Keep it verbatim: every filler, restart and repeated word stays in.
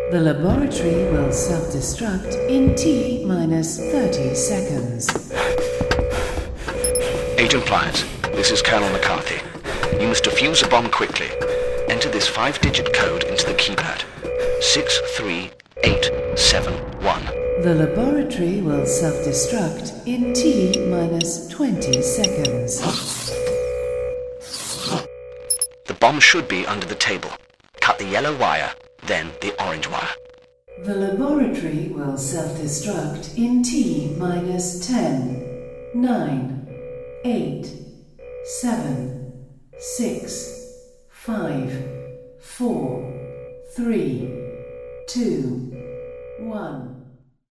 The laboratory will self-destruct in T minus thirty seconds. Agent Pliers, this is Colonel McCarthy. You must defuse a bomb quickly. Enter this five-digit code into the keypad. six three eight seven one. The laboratory will self-destruct in T minus twenty seconds. The bomb should be under the table. Cut the yellow wire, then the orange wire. The laboratory will self-destruct in T minus ten, nine, eight, seven, six, five, four, three, two, one.